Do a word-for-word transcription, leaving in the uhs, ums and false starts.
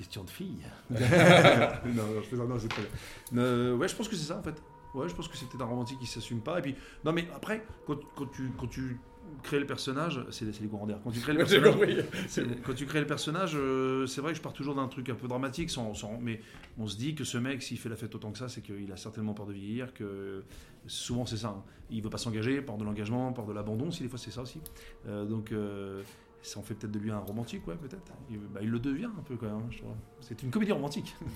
question de fille. non, non, je non, c'est très bien. Euh, ouais, je pense que c'est ça en fait. Ouais, je pense que c'est peut-être un romantique qui s'assume pas. Et puis, non, mais après, quand, quand tu quand tu crées le personnage, c'est, c'est les courants d'air. Quand tu crées le personnage, c'est, quand tu crées le personnage, euh, c'est vrai que je pars toujours d'un truc un peu dramatique, sans, sans, mais on se dit que ce mec, s'il fait la fête autant que ça, c'est qu'il a certainement peur de vieillir. Que souvent c'est ça. Hein. Il veut pas s'engager, peur de l'engagement, peur de l'abandon. Si des fois c'est ça aussi. Euh, donc euh, ça en fait peut-être de lui un romantique, ouais, peut-être. Il, bah, il le devient un peu quand même, je trouve. C'est une comédie romantique.